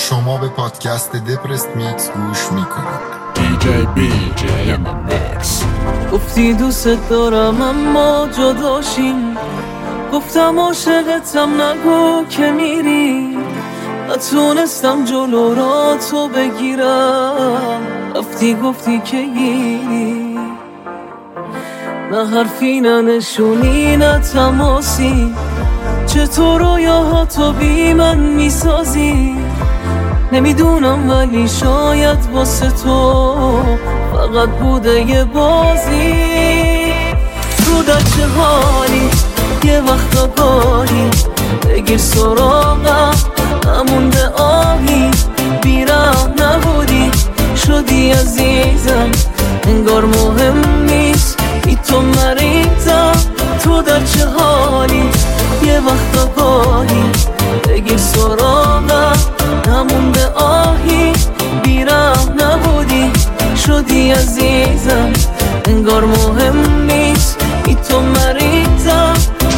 شما به پادکست دپرست میکس گوش میکنید. DJ BJ in the mix. گفتی دوست دارم اما جداشیم، گفتم عاشقتم نگو که میری، نتونستم جلو را تو بگیرم، رفتی گفتی که گیری، نه حرفی نه نشونی نه تماسی، چطور رویاهاتو بی من میسازی، نمیدونم ولی شاید واسه تو فقط بوده یه بازی. تو در چه حالی یه وقت آگاهی، بگیر سراغم نمونده آهی، بیرم نبودی شدی عزیزم، انگار مهم نیست بی تو مریضم. تو در چه حالی یه وقت آگاهی، بگیر سراغم نمونده آهی، بیرم نبودی شدی عزیزم، انگار مهم نیست بی تو مریضم.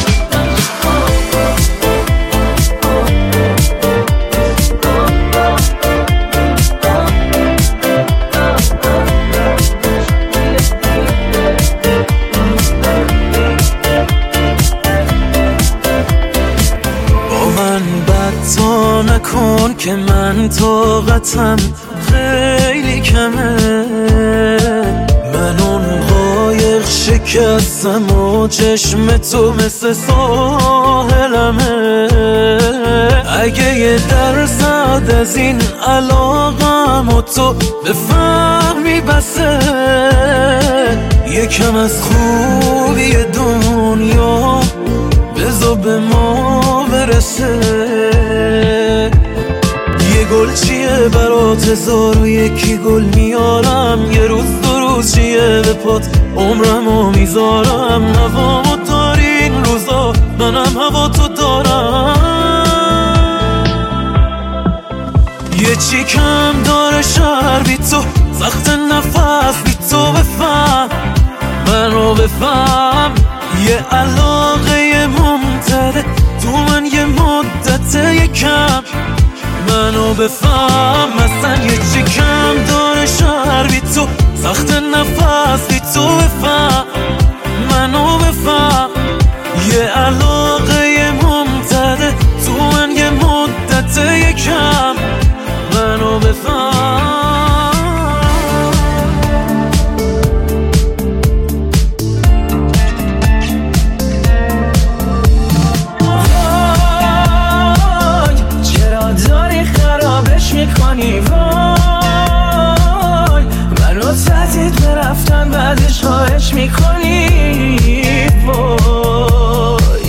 نکن که من طاقتم خیلی کمه، من اون قایق شکستم و چشم تو مثل ساحلمه، اگه یه درصد از این علاقم و تو بفهمی بسه، یکم از خوبی دنیا بذار به ما برسه. یه گل چیه برات 1001 گل میارم، یه روز 2 روز چیه به پات عمرمو میذارم، هوامو داری این روزا منم هوا تو دارم، یه چی کم داره شهر بی تو، سخت نفس بی تو، بفهم منو بفهم، یه علاقه ممتده تو من یه مدت یکم، منو بفهم مثلا یه چی کم داره شهر بی تو، سخت نفس بی تو، بفهم منو بفهم، یه علاقه ممتده تو من یه مدت یکم، منو بفهم. میکنی وای، منو تهدید برفتن بعدش خواهش میکنی وای،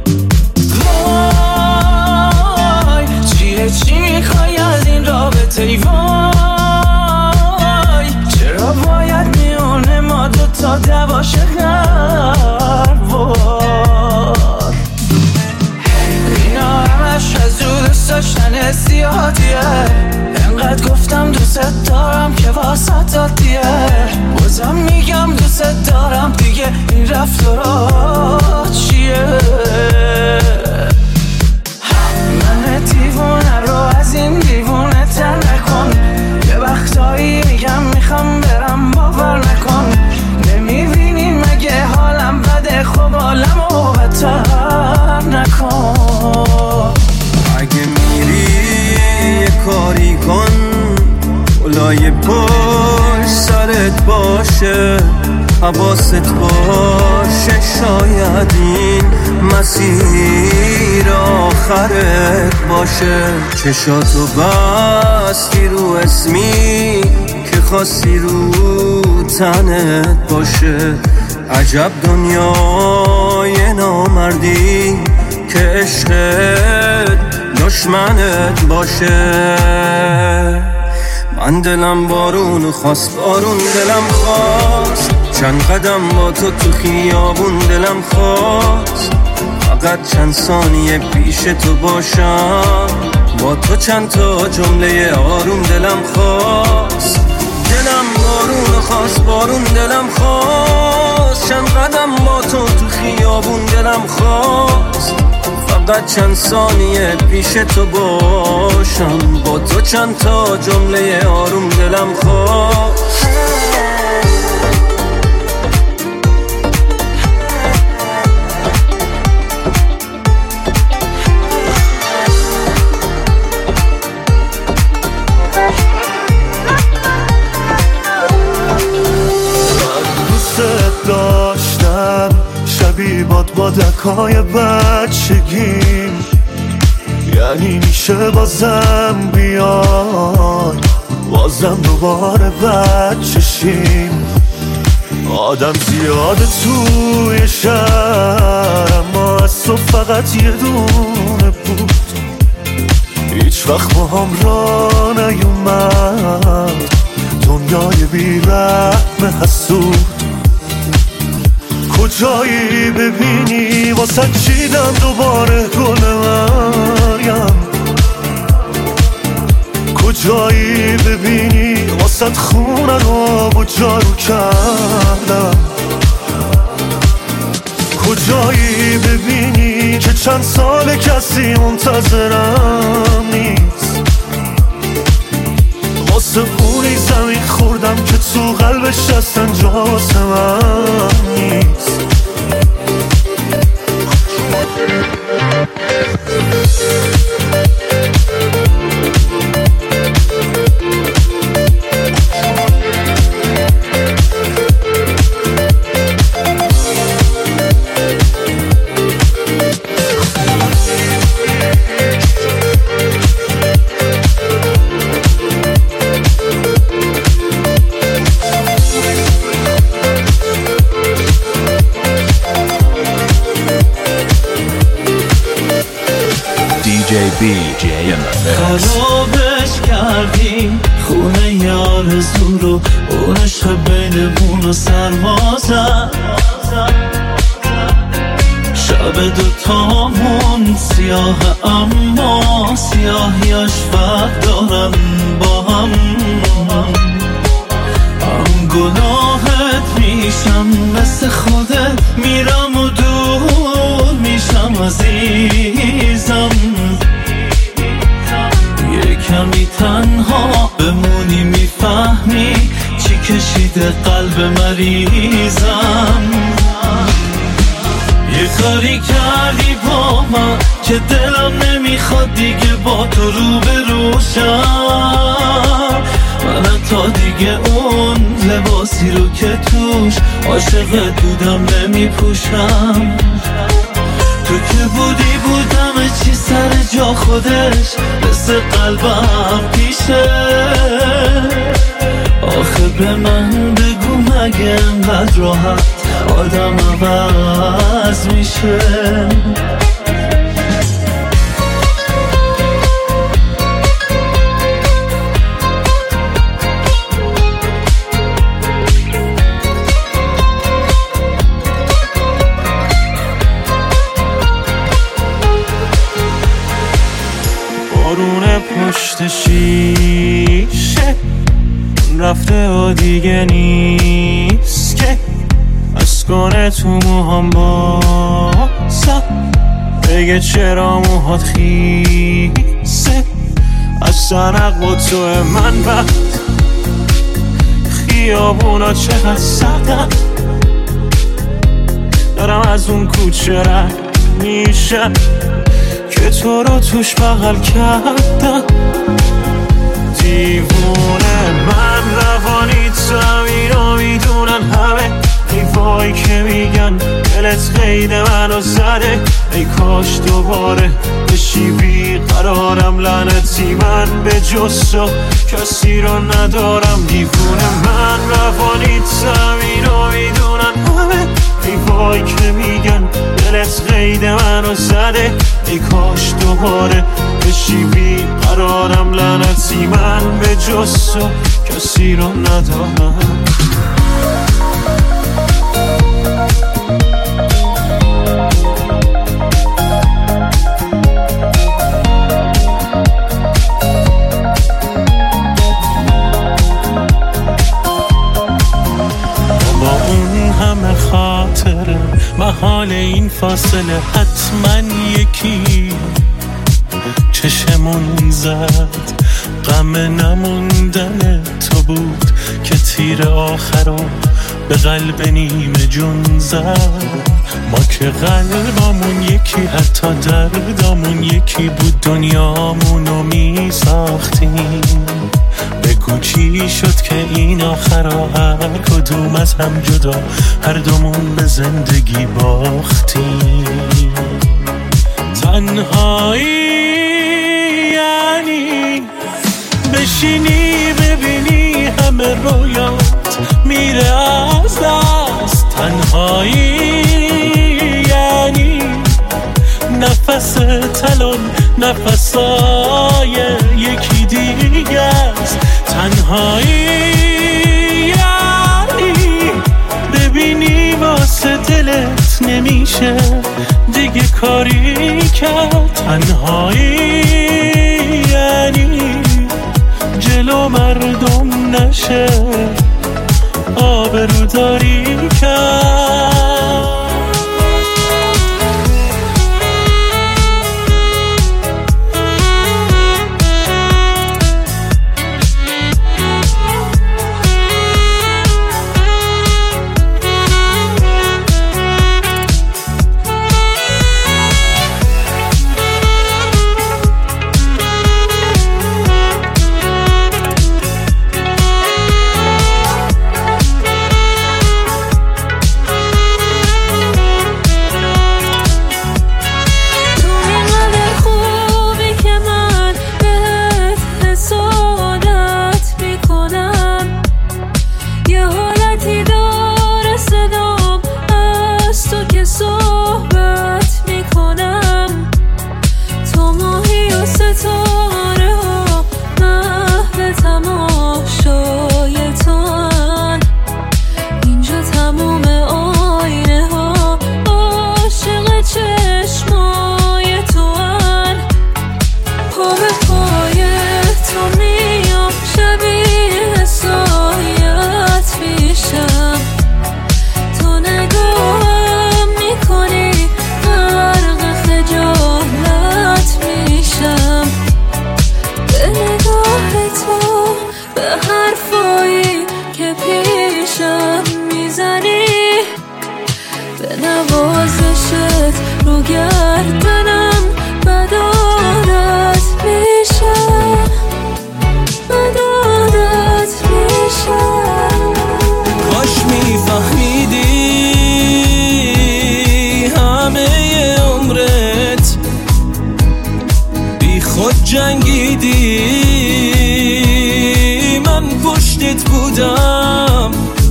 وای چی میخوای از این رابطه ای وای، چرا باید میونه ما دوتا دواشه غر وای، اینا همش از رو دوست داشتن زیادیه، انقدر گفتم دوست دارم که واسه دادیه، بازم میگم دوست دارم دیگه، این رفتارا چیه؟ من دیوونه رو از این دیوونه تر نکن، یه وقتایی میگم میخوام برم باور نکن، نمیبینی مگه حالم بده، خب حالمو بهتر نکن، اگه میری یه کاری کن اولای پشت سرت باشه، حواست باشه شاید این مسیر آخرت باشه، چشاتو بستی رو اسمی که خواستی رو تنت باشه، عجب دنیای نامردی که عشقت دشمنت باشه. من دلم بارون خواست، بارون دلم خواست، چند قدم با تو خیابون دلم خواست، فقط چند ثانیه پیش تو باشم، با تو چند تا جمله آروم دلم خواست، دلم بارون خواست، بارون دلم خواست، چند قدم با تو خیابون دلم خواست، فقط چند ثانیه پیش تو باشم، با تو چند تا جمله آروم دلم خواست. شبیه بادکای بچگیم، یعنی میشه بازم بیای، بازم دوباره بچشیم. آدم زیاده توی شهر، اما از تو فقط یه دونه بود. هیچ وقت با هم را نیومد دنیای بی رحم حسود. کجایی ببینی واسه چیدم دوباره گل مریم، کجایی ببینی واسه خونه رو با جارو کردم، کجایی ببینی که چند سال کسی منتظرم نیست. واسه اونی زمین خوردم که تو قلبش هستن جا واسه من نیست. خرابش کردیم خونه ی آرزو رو، اون عشق بینمون رو سرمازم. شب دوتامون سیاه اما سیاهیاش فرق دارن با هم. هم گناهت میشم مثل خودت، میرم و دور میشم عزیزم. کمی تنها بمونی میفهمی چی کشیده قلب مریضم. یه کاری کردی با من که دلم نمیخواد دیگه با تو روبروشم. من تا دیگه اون لباسی رو که توش عاشقت بودم نمیپوشم. تو که بودم چی سر جا خودش مثل قلبم پیشه. آخه به من بگو مگه انقدر راحت آدم عوض میشه؟ پشت شیشه رفته و دیگه نیست که از کنه تو موهام بازم بگه چرا موهات خیسه. از سرق با تو من وقت خیابونا چقدر سردم، دارم از اون کوچه رد میشم که تو رو توش بغل کردم. دیوونه من روانی تو اینو میدونن همه، ای وای که میگن دلت قید منو زده. ای کاش دوباره بشی بیقرارم، لعنتی من به جز تو کسی رو ندارم. دیوونه من روانی تو اینو میدونن همه، ای وای که میگن دلت قید منو زده. ای کاش دوباره بشی بیقرارم، لعنتی من به جز تو کسی رو ندارم. محال این فاصله حتما یکی بهمون زد. غم نموندن تو بود که تیر آخرو به قلب نیمه جون زد. ما که قلبامون یکی، حتی دردامون یکی بود، دنیامونو می ساختیم. بگو چی شد که این آخرا هر کدوم از هم جدا، هر دومون به زندگی باختیم. تنهایی یعنی بشینی ببینی همه رویات میره از دست. تنهایی یعنی نفس تلون نفسای یکی دیگه است. تنهایی یعنی ببینی واسه دلت نمیشه دیگه کاری کرد. تنهایی یعنی جلو مردم نشه آبروداری کرد. رو گردنم بدادت میشم، بدادت میشم. کاش میفهمیدی همه عمرت بی خود جنگیدی، من پشتت بودم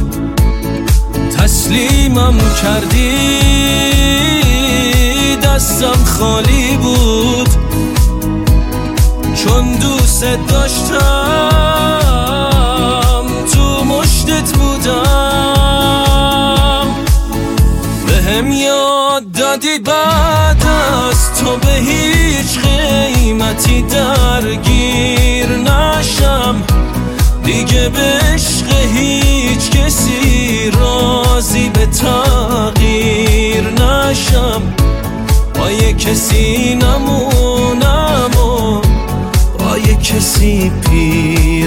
تسلیمم کردی، دستم خالی بود چون دوست داشتم، تو مشتت بودم. بهم یاد دادی بعد از تو به هیچ قیمتی درگیر نشم، دیگه به عشق هیچ کسی راضی به تغییر نشم، با یه کسی نمونم و با یه کسی پیر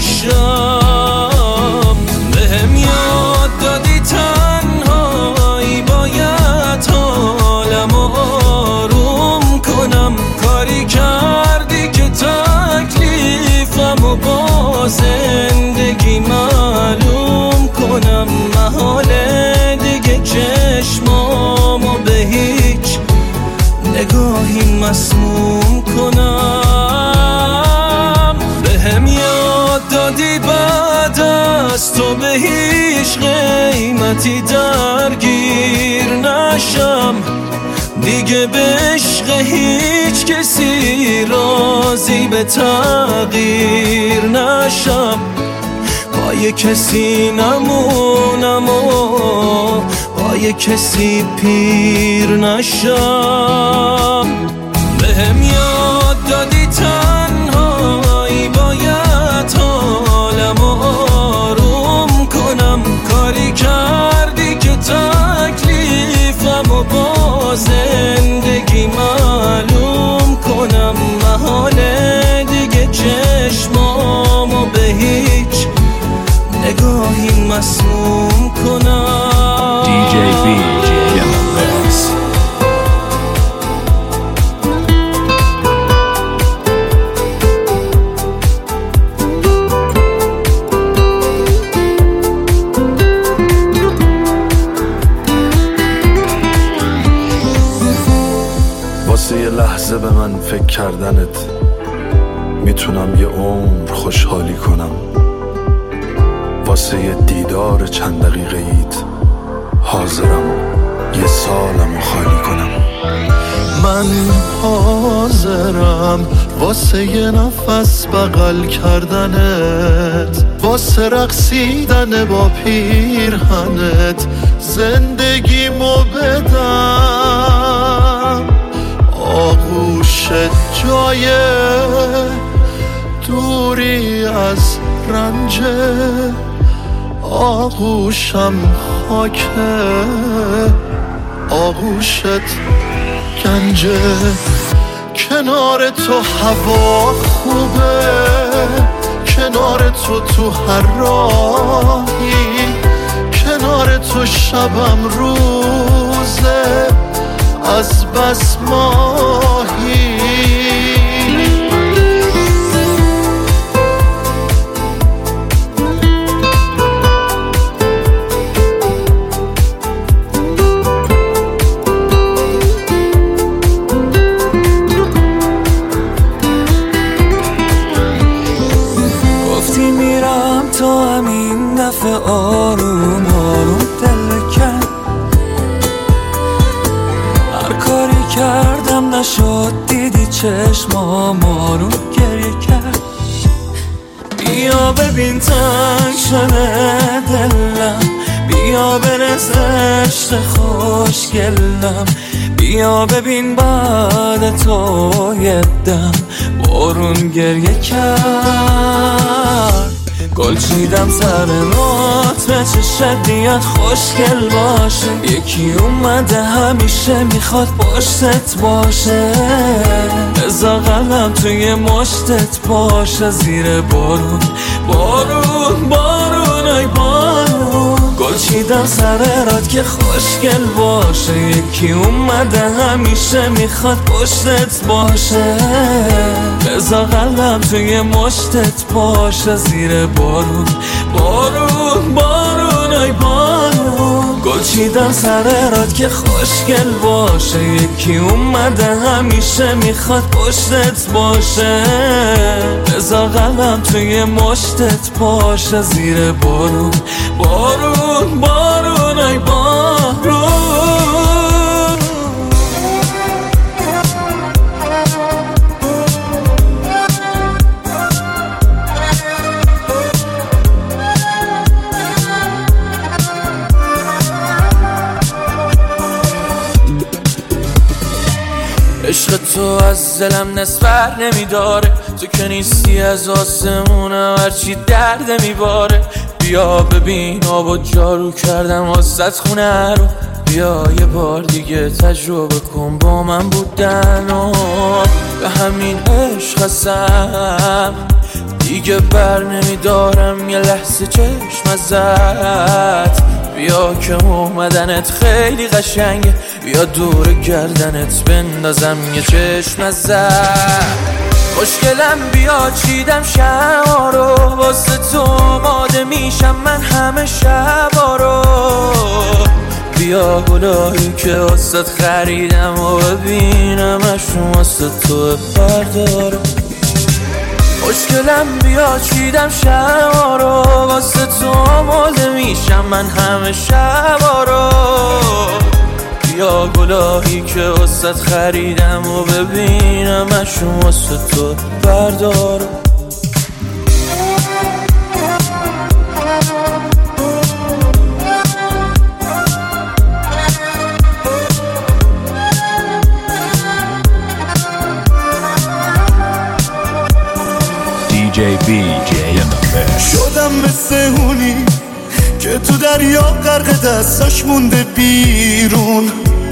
نشم. بهم یاد دادی تنهایی باید حالم آروم کنم، کاری کردی که تکلیفم و با زندگی معلوم کنم، محاله دیگه چشمامو به هیچ نگاهی مسموم کنم. بهم یاد دادی بعد از تو به هیچ قیمتی درگیر نشم، دیگه به عشق هیچ کسی راضی به تغییر نشم، با یه کسی نمونم و با یه کسی پیر نشم. بهم یاد دادی تنهایی باید حالم آروم کنم، کاری کردی که تکلیفم و با زندگی معلوم کنم، محاله تنگ کردنت میتونم یه عمر خوشحالی کنم. واسه یه دیدار چند دقیقه ایت حاضرم یه سالمو خالی کنم. من حاضرم واسه یه نفس بغل کردنت، واسه رقصیدن با پیرهنت زندگیمو بدم. آغوشت جای دوری از رنج، آغوشم خاکه، آغوشت گنجه. کنار تو هوا خوبه، کنار تو هر راهی، کنار تو شبم روزه از بس ماهی. آروم آروم دل کرد، هر کاری کردم نشد، دیدی چشمام آروم گریه کرد. بیا ببین تنگ شده دلم، بیا برسشت خوشگلم، بیا ببین بعد تو یه دم بارون گریه کرد. گل چیدم سر رات به چشت بیاد خوشگل باشه، یکی اومده همیشه میخواد پشتت باشه. بذار قلبم توی مشتت باشه زیر بارون بارون بارون ای بارون. گل چیدم سر رات که خوشگل باشه، یکی اومده همیشه میخواد پشتت باشه. بذار قلبم توی مشتت باشه زیر بارون بارون بارون ای بارون. گل چیدم سر رات که خوشگل باشه، یکی اومده همیشه میخواد پشتت باشه. بذار قلبم توی مشتت باشه زیر بارون بارون بارون ای بارون. عشق تو از دلم نسبر نمیداره، تو که نیستی از آسمونم هرچی درد میباره. بیا ببین آب و جارو کردم واسط خونه رو، بیا یه بار دیگه تجربه کن با من بودن و به همین عشق هستم دیگه بر نمیدارم یه لحظه چشم ازت. بیا که اومدنت خیلی قشنگه، بیا دور گردنت بندازم یه چشم ازت. خوشگلم بیا چیدم شما رو، واسه تو آماده میشم من همه شبا رو. بیا گلایی که واسه خریدم و ببینمشون واسه تو بردارم. خوشگلم بیا چیدم شما رو، واسه تو آماده میشم من همه شبا رو. بیا گلایی که واسه خریدم و ببینمشون واسه تو بردارم. DJ in the mix. شدم مثل اونی که تو دریا غرق دستاش مونده بیرون.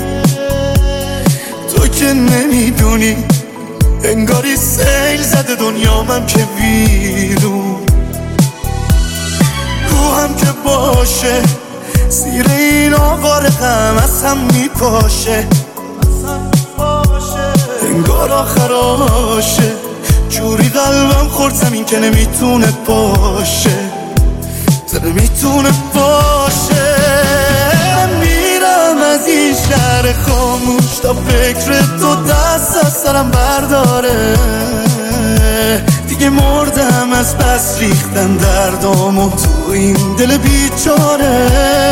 تو که نمیدونی انگاری سیل زده دنیا من که ویرون. روحم که باشه زیر این آوار غم از هم میپاشه، انگار آخراشه جوری قلبم خورد زمین که نمیتونه باشه، نمیتونه باشه. من میرم از این شهر خاموش تا فکر تو دست از سرم برداره. دیگه مردم از بس ریختن دردامو تو این دل بیچاره.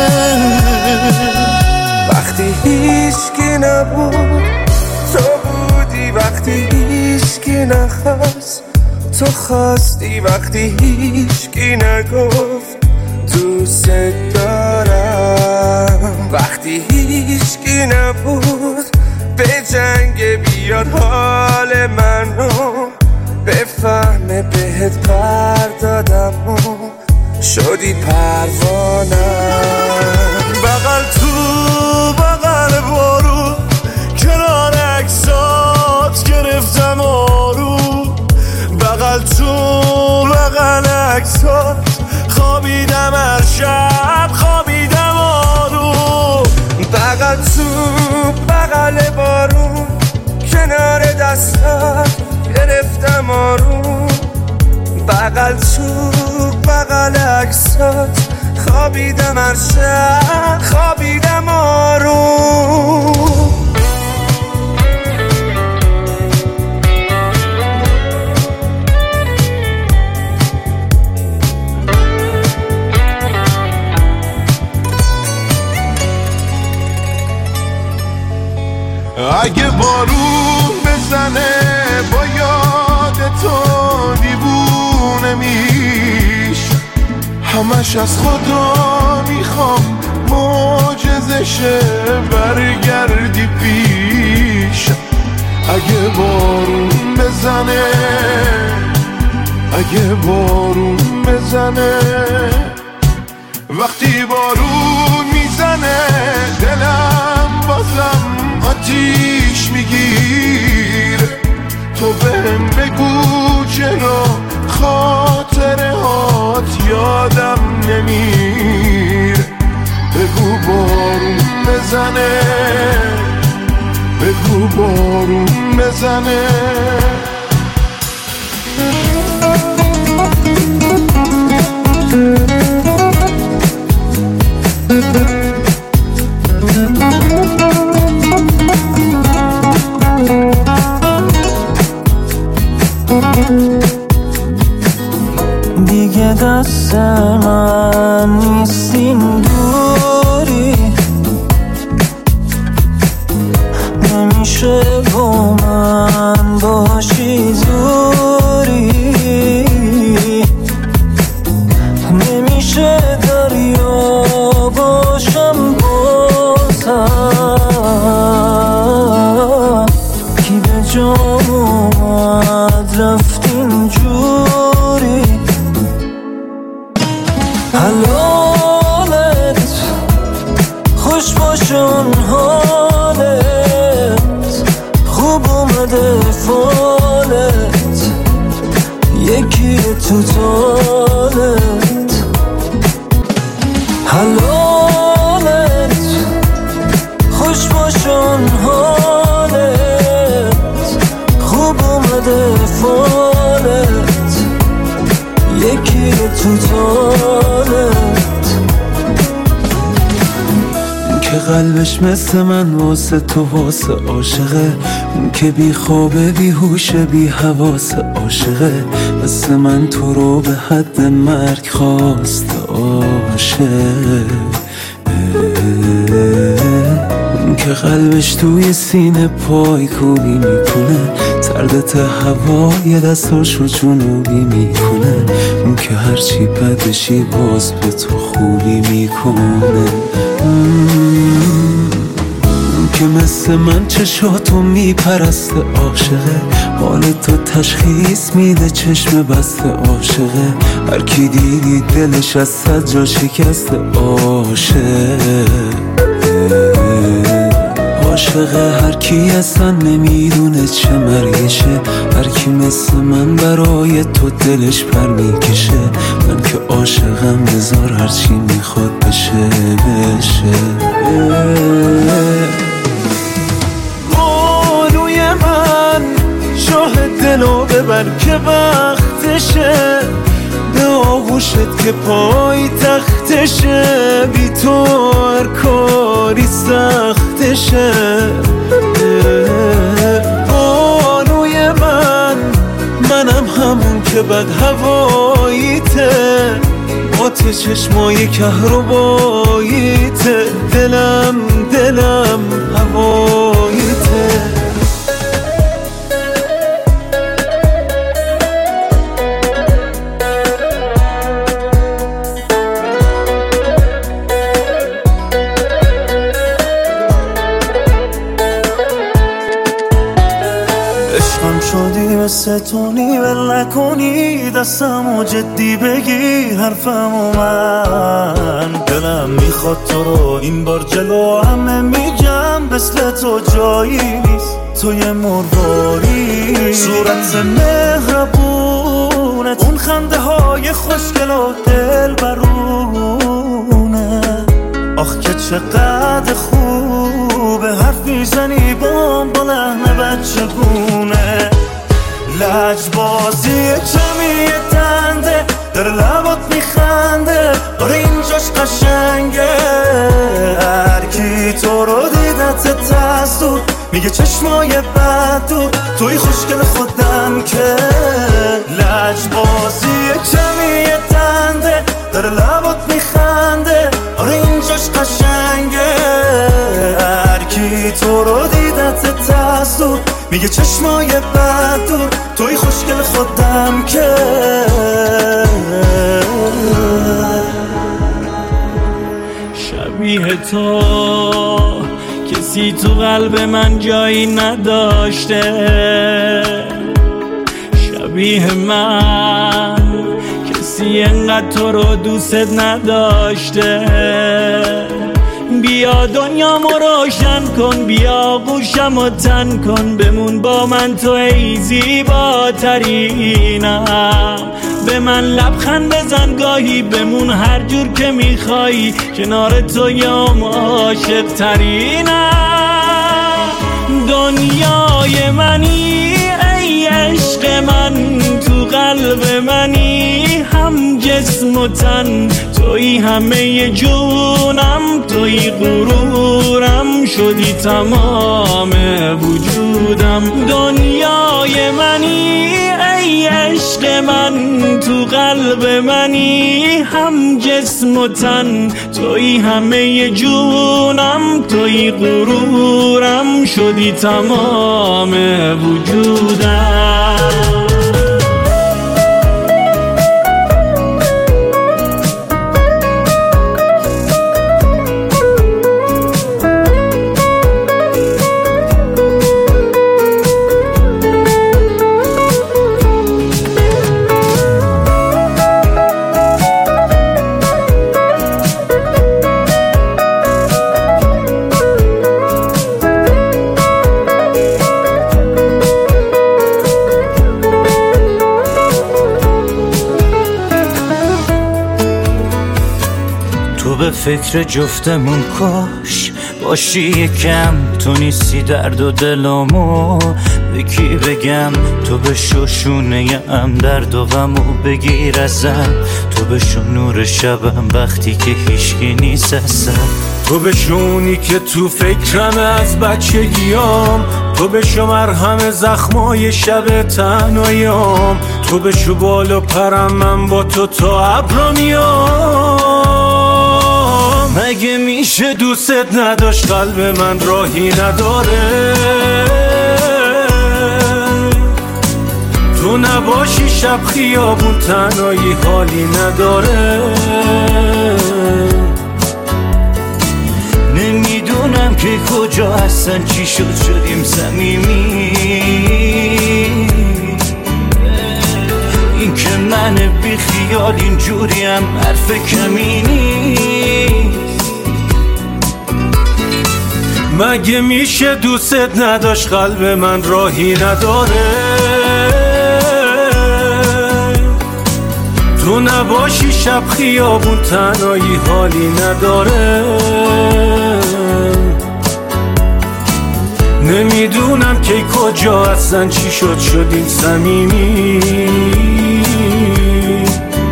وقتی هیچکی نبود تو بودی، وقتی هیچکی نخواست تو خواستی، وقتی هیچکی نگفت دوست دارم، وقتی هیچکی نبود به جنگ بیاد حال منو بفهمه بهت پردادم و شدی پروانم. بغل تو بغل بارو کنار عکسات گرفتم آروم، بغل تو بغل عکسات خوابیدم هر شب خوابیدم آروم. بغل تو بغل بارون کنار دستات گرفتم آروم، بغل تو بغل عکسات خوابیدم هر شب خوابیدم آروم. اگه بارون بزنه با یاد تو دیوونه میش، همش از خدا میخوام معجزشه برگردی پیش. اگه بارون بزنه، اگه بارون بزنه، وقتی بارون میزنه دلم بازم آتیش میگیره. تو بهم بگو چرا خاطره هات یادم نمیره. بگو بارون بزنه، بگو بارون بزنه. دیگه دست من نیستین دوری، نمیشه با من باشی زوری، نمیشه دریا باشم بازم. کی به جام اومد رفتین جوری، حلالت خوش باشه اون حالت، خوب اومده فالت یکی تو تالت. حلالت خوش باشه اون حالت، خوب اومده فالت یکی تو تالت. که قلبش مثل من واسه تو واسه عاشقه، اون که بی خوابه بی هوشه بی حواسه عاشقه، مثل من تو رو به حد مرگ خواست عاشق. اون که قلبش توی سینه پای کوبی میکنه، سردت هوای دستاشو جنوبی میکنه، اون که هرچی بدشی باز به تو خوبی میکنه. اون که مثل من چشاتو میپرسته عاشقه، حال تو تشخیص میده چشم بسته عاشقه، هر کی دیدی دلش از صد جا شکسته عاشق. عاشقه هر کی اصلا نمیدونه چه مرگشه، هر کی مثل من برای تو دلش پر میکشه. من که عاشقم بذار هرچی میخواد بشه بشه. بانوی من شاه دلو ببر که وقتشه، به آغوشت که پای تختشه، بی تو هر کاری سختشه. بانوی منم همون که بد هواییته، آتش چشمای کهرباییته، دلم هواییته. شدی مثل تونی ول نکنی، دستمو جدی بگیر حرفمو من. دلم میخواد تو رو این بار جلو همه میگم، مثل تو جایی نیست، تو یه مرواری. صورت مهربونت، اون خنده های خوشگل و دل برونه. آخ که چقدر خوبه حرف میزنی با لحن بچگونه. لجبازی کمی دنده در لبات میخنده، آره اینجاش قشنگه. هرکی تو رو دیدت تستو میگه چشمای بد تو، توی خوشگل خودم که. لجبازی کمی دنده در لبات میخنده، آره اینجاش قشنگه. هرکی تو رو دیدت تستو میگه چشمای بد تو، توی خوشگل خودم که. شبیه تو کسی تو قلب من جایی نداشته، شبیه من کسی انقدر تو رو دوست نداشته. بیا دنیامو روشن کن، بیا گوشمو تن کن، بمون با من تو ای زیباترینم. به من لبخند بزن گاهی، بمون هر جور که میخوایی، کنار تو یام عاشق ترینم. دنیای منی ای عشق من، تو قلب منی هم جسم و تن، توی همه جونم، توی غرورم، شدی تمام وجودم. دنیای منی ای عشق من، تو قلب منی هم جسم و تن، توی همه جونم، توی غرورم، شدی تمام وجودم. به فکر جفتمون کاش باشی یکم، تو نیستی درد و دلمو به کی بگم. تو بشو شونه ام درد و غمو بگیر ازم، تو بشو نور شبم وقتی که هیچکی نیست ازم. تو بشونی که تو فکرم از بچگیام، تو بشو مرهم زخمای شب تنهاییام. تو بشو بال و پرم من با تو تا ابرا میام. مگه میشه دوست نداشت قلب من راهی نداره، تو نباشی شب خیابون تنهایی حالی نداره. نمیدونم که کجا هستن، چی شدیم صمیمی. این که من بی خیال اینجوریم حرف کمی نیست. مگه میشه دوست نداشت قلب من راهی نداره، تو نباشی شب خیابون تنهایی حالی نداره. نمیدونم که کجا هستن، چی شدیم صمیمی.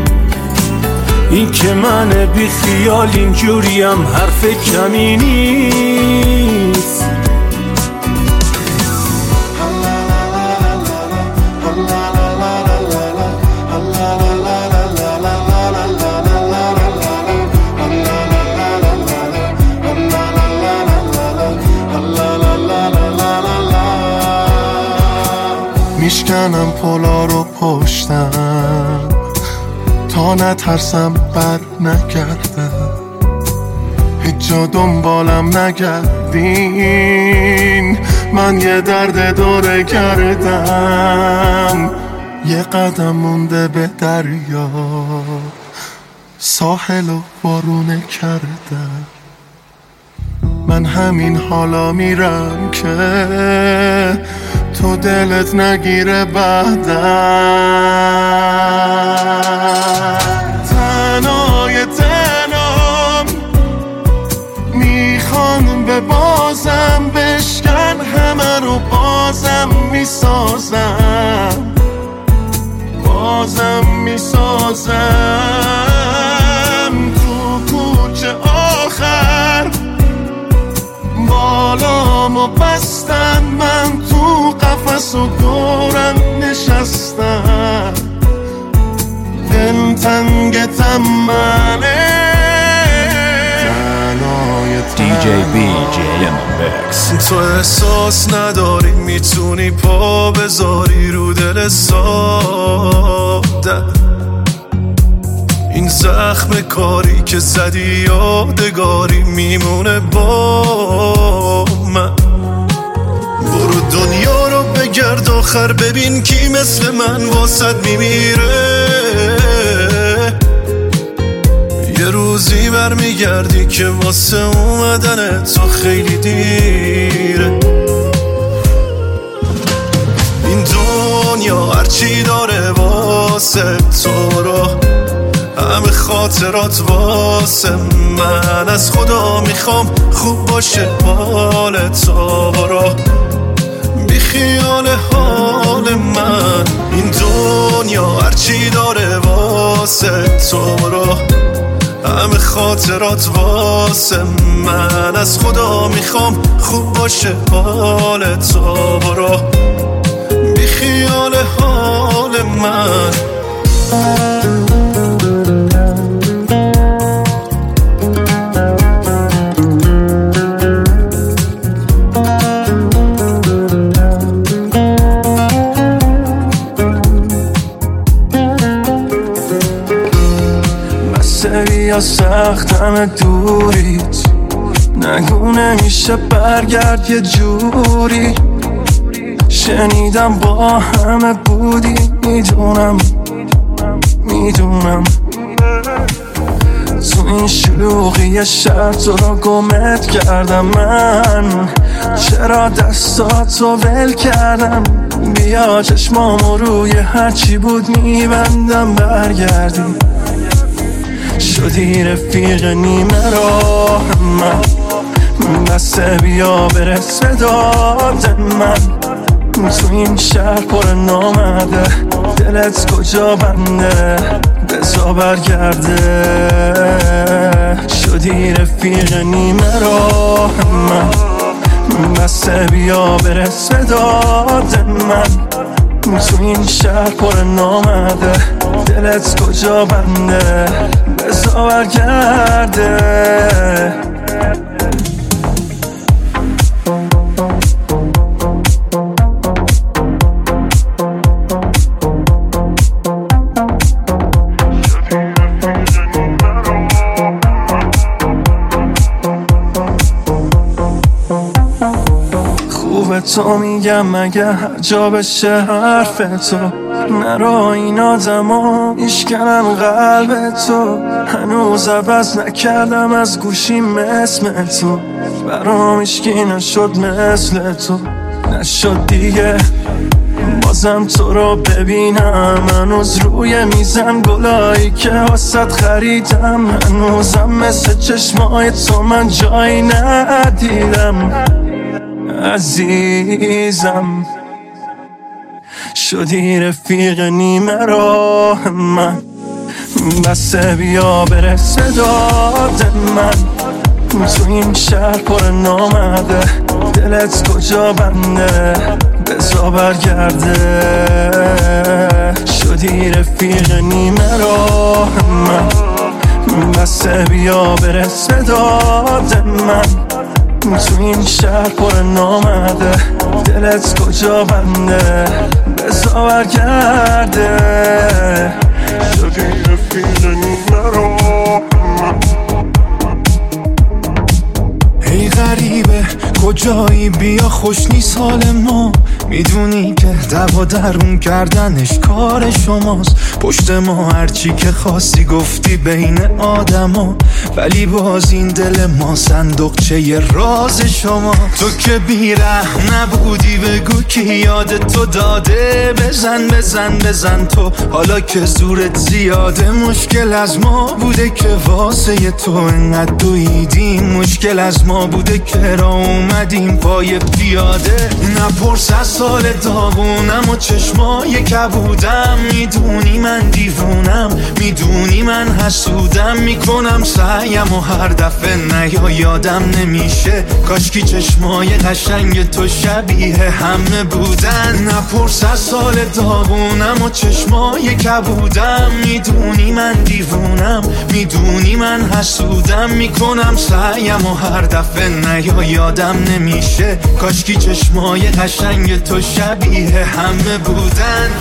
که من بی خیال اینجوریم حرف کمی نیست. میشکنم پلا رو پشتم تا نترسم بر نگردم، هیچ جا دنبالم نگردین، من یه درد دوره کردم، یه قدم مونده به دریا، ساحل و بارونه کردم. من همین حالا میرم که تو دلت نگیره بعدم. تنهای تنام میخوان به بازم بشکن، همه رو بازم میسازم، بازم میسازم. تو کوچه آخر بالامو بستن، من تو قفس و دورم نشستم، دلتنگتم منه. DJ BJ in the mix. تو احساس نداری میتونی پا بذاری رو دل ساده، این زخم کاری که زدی یادگاری میمونه با من. برو دنیا رو بگرد آخر ببین کی مثل من واسد میمیره، یه روزی برمیگردی که واسه اومدن تو خیلی دیره. این دنیا هرچی داره واسه تو رو، همه خاطرات واسه من، از خدا میخوام خوب باشه حال تو، برو بی خیال حال من. این دنیا هرچی داره واسه تو رو، همه خاطرات واسه من، از خدا میخوام خوب باشه حال تو، برو بی خیال حال من. یا سختم دوریت، نگو نمیشه برگرد یه جوری، شنیدم با همه بودی، میدونم تو این شلوغی شب تو رو گمت کردم من، چرا دستاتو ول کردم، بیا چشمامو روی هرچی بود میبندم برگردی، شدی رفیق نیمه راه من، بسه بیا برس به داد من، تو این شهر پر نامده، دلت کجا بنده بزا برگرده، شدی رفیق نیمه راه من، بسه بیا برس به داد من، تو این شهر پر نامده، دلت کجا بنده بزا برگرده. تو میگم مگه هر جا بشه حرف تو، نرا این آدما میشکنم قلب تو، هنوز عوض نکردم از گوشیم اسم تو، برام هیچکی نشد مثل تو، نشد دیگه بازم تو رو ببینم، هنوز روی میزم گلایی که واسط خریدم، هنوزم مثل چشمای تو من جایی ندیدم عزیزم، شدی رفیق نیمه راه من، بسه بیا برسه داد من، تو این شهر پر نامده، دلت کجا بنده بزا برگرده، شدی رفیق نیمه راه من، بسه بیا برسه داد من، تو این شهر پر نامده، دلت کجا بنده بزا برگرده، شدی رفیق نیمه راه من. ای غریبه کجایی بیا خوش نیست حال ما، میدونی که دوا درون کردنش کار شماست، پشت ما هرچی که خواستی گفتی بین آدما، ولی باز این دل ما صندوقچه ی راز شما. تو که بی‌رحم نبودی بگو کی یاد تو داده، بزن بزن بزن تو حالا که زورت زیاده، مشکل از ما بوده که واسه تو انقدر دویدیم، مشکل از ما بوده که را اومدیم پای پیاده، نپرس از سال داغونم و چشمای کبودم، میدونی من دیوونم، میدونی من حسودم، میکنم سعیم و هر دفعه نیا یادم نمیشه، کاشکی چشمای قشنگ تو شبیه همه بودن، نپرس از سال داغونم و چشمای کبودم، میدونی من دیوونم، میدونی من حسودم، میکنم سعیم و هر دفعه نیا یادم نمیشه، کاشکی چشمای قشنگ تو شبیه همه بودن.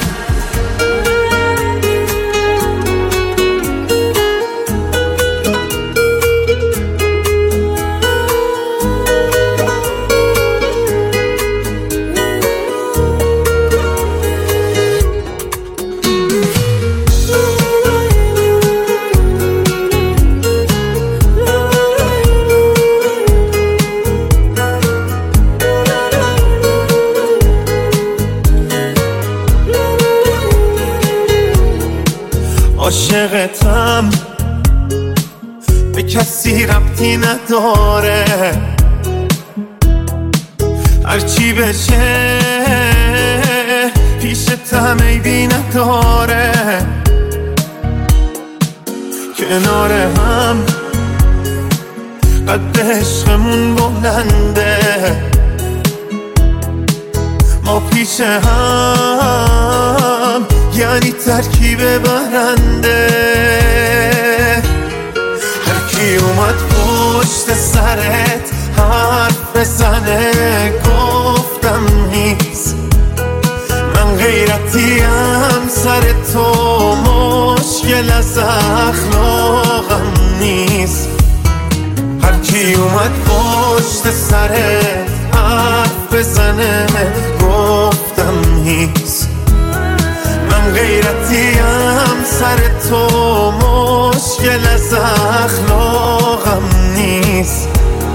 عاشقتم به کسی ربطی نداره، هرچی بشه پیشتم عیبی نداره، کنار هم قد عشقمون بلنده، ما پیش هم یعنی ترکیب برنده، هر کی اومد پشت سرت حرف بزنه گفتم نیست، من غیرتیم سر تو مشکل از اخلاقم نیست، هر کی اومد پشت سرت حرف بزنه گفتم نیست، من غیرتیم سر تو مشکل از اخلاقم نیست.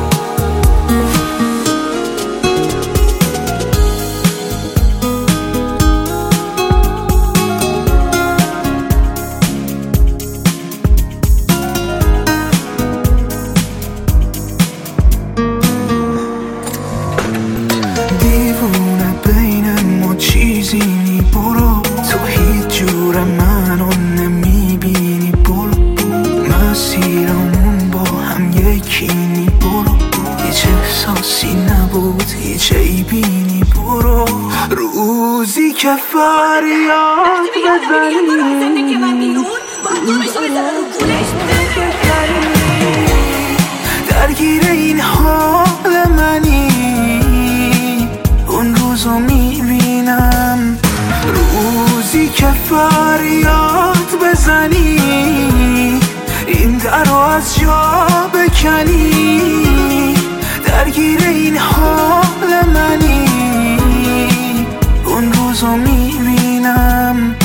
دیوونه بین ما چیزی نی برو، تو هیچ جور منو نمیبینی برو، مسیرمون با هم یکی نی برو، هیچ احساسی نبود هیچ عیبی برو، روزی که فریاد بزنی درگیر این حال منی، اون روزو میبینم، روزی که فریاد بزنی این درو از جا بکنی، درگیر این حال منی، اون روزو میبینم.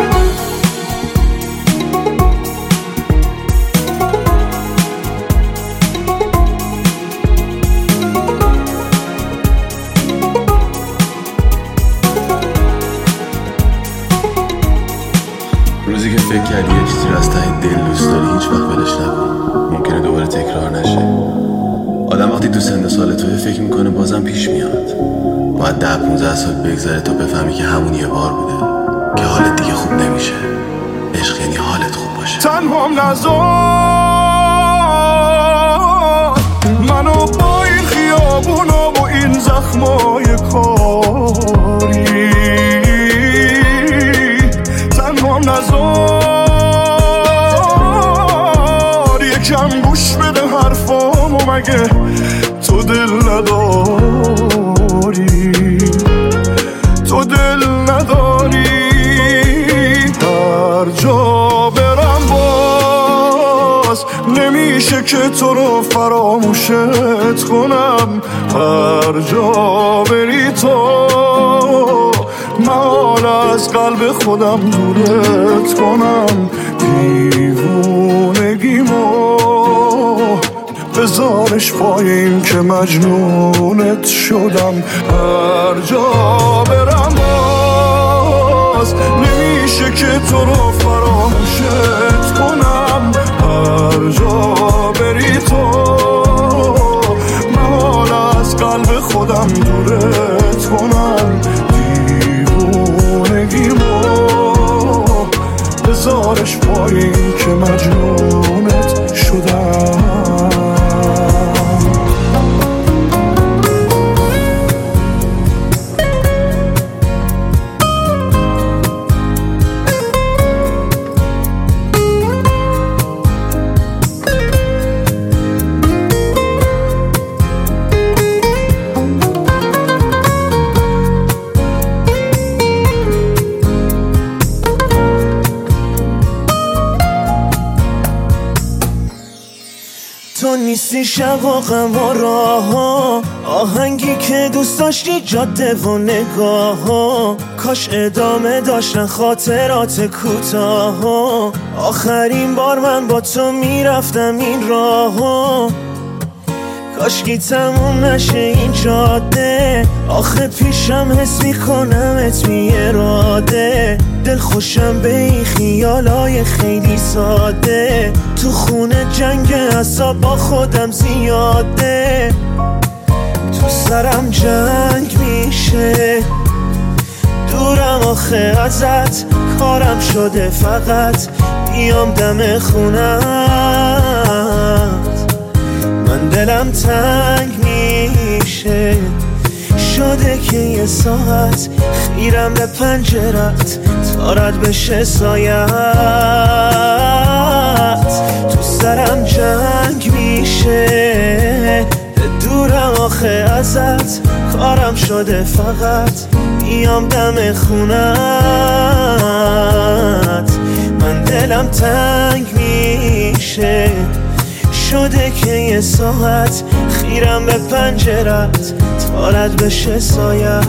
روزی که فکر کردی یه چیزی رو از ته دل دوست داری هیچ وقت ولش نکن، ممکنه دوباره تکرار نشه. آدم وقتی تو سن سال توی فکر میکنه بازم پیش میاد، باید 10-15 سال بگذره تا بفهمی که همون یه بار بوده، که حالت دیگه خوب نمیشه. عشق یعنی حالت خوب باشه. تا تنهام نذار منو با این خیابونا و این زخمای کاری تنهام نذار یکم گوش بده حرفامو مگه تو دل نداری تو دل نداری هر جا برم باز نمیشه که تو رو فراموشت کنم هر جا بری تو محال از قلب خودم دورت کنم دیوونگیمو بذارش پایین که مجنونت شدم هر جا برم باز نمیشه که تو رو فراموشت کنم هر جا بری تو محال از قلب خودم دورت کنم دیوونگیمو بذارش پایین که مجنونت شدم تو نیستی شب و غم و راه آهنگی که دوست داشتی جاده و نگاه کاش ادامه داشتن خاطرات کوتاه آخرین بار من با تو میرفتم این راه کاشکی تموم نشه این جاده آخه پیشم حس میکنمت بی اراده دل خوشم به این خیالای خیلی ساده تو خونه جنگ اعصاب با خودم زیاده تو سرم جنگ میشه دورم آخه ازت کارم شده فقط بیام دم خونت من دلم تنگ میشه شده که یه ساعت خیرم به پنجرت تا رد بشه سایت تو سرم جنگ میشه دورم آخه ازت کارم شده فقط بیام دم خونت من دلم تنگ میشه شده که یه ساعت خیرم به پنجرت تا رد بشه سایت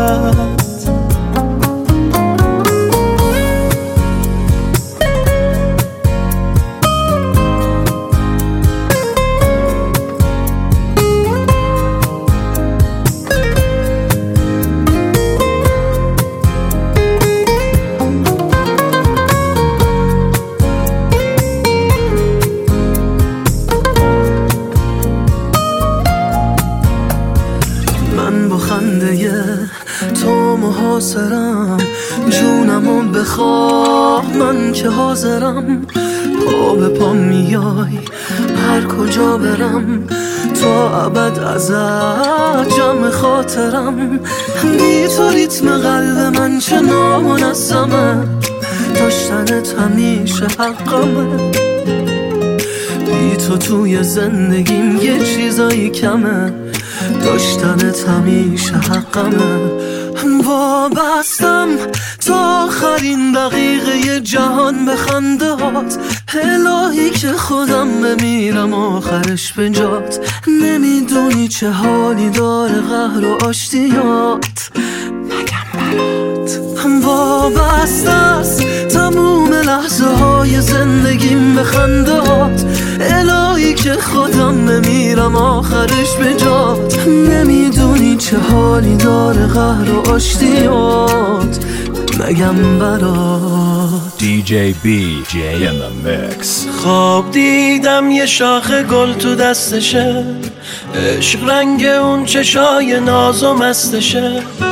تو محاصرم جونمو بخواه من که حاضرم پا به پا میای هر کجا برم تا ابد ازت جمع خاطرم بی تو ریتم قلب من چه نامنظمه داشتنت همیشه حقمه بی تو توی زندگیم یه چیزایی کمه داشتنت همیشه حقمه وابستم تا آخرین دقیقه جهان به خنده هات الهی که خودم بمیرم آخرش به جات نمیدونی چه حالی داره قهر و آشتیات نگم برات وابسته است تموم لحظه های زندگیم به خنده هات الهی که خودم بمیرم آخرش به جات نمیدونی چه حالی داره قهر و آشتیات نگم برات DJ BJ in the mix. خواب دیدم یه شاخه گل تو دستشه عشق رنگ اون چشای ناز و مستشه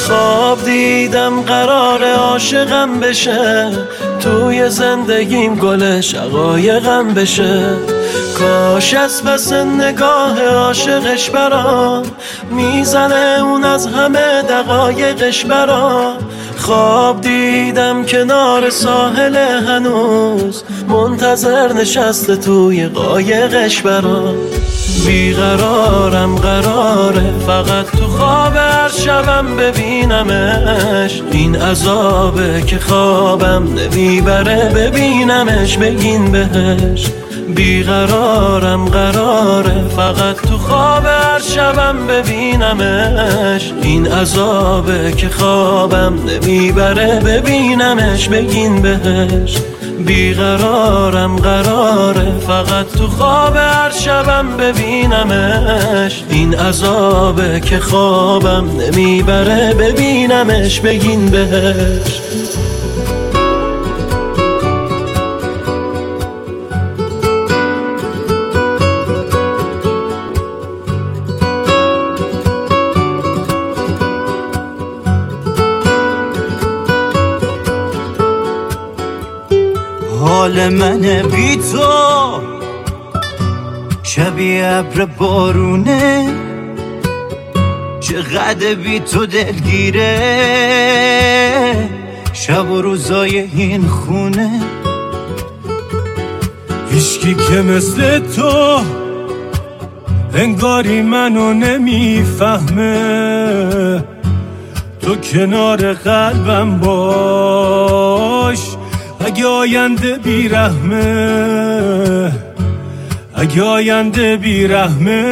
خواب دیدم قرار عاشقم بشه، توی زندگیم گل شقایقم بشه. کاش از پس نگاه عاشقش برام میزنه اون از همه دقایقش برام. خواب دیدم کنار ساحل هنوز منتظر نشسته توی قایقش برام. بیقرارم قراره فقط تو خواب هر شبم ببینمش، این عذابه که خوابم نمیبره ببینمش بگین بهش. بیقرارم قراره فقط تو خواب هر شبم ببینمش، این عذابه که خوابم نمیبره ببینمش بگین بهش. بیقرارم قراره فقط تو خواب هر شبم ببینمش، این عذابه که خوابم نمیبره ببینمش بگین بهش. حال من بی تو شبیه ابر بارونه، چقدر بی تو دلگیره شب و روزای این خونه. هیچکی که مثل تو انگاری منو نمیفهمه، تو کنار قلبم باش اگه آینده بیرحمه، اگه آینده بیرحمه.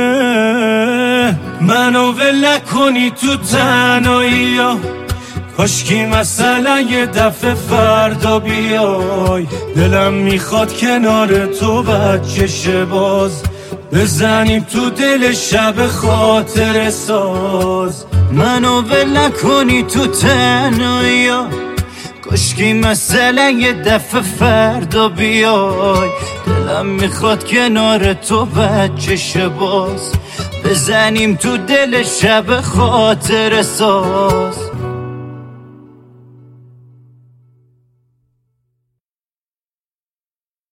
منو ول نکنی تو تنهایی ها، کاشکی مثلا یه دفعه فردا بیای. دلم میخواد کنار تو بچه باز بزنیم تو دل شب خاطر ساز. منو ول نکنی تو تنهایی ها، کاشکی مثلا یه دفعه فردا بیای. دلم میخواد کنار تو بچه باز بزنیم تو دل شب خاطر ساز.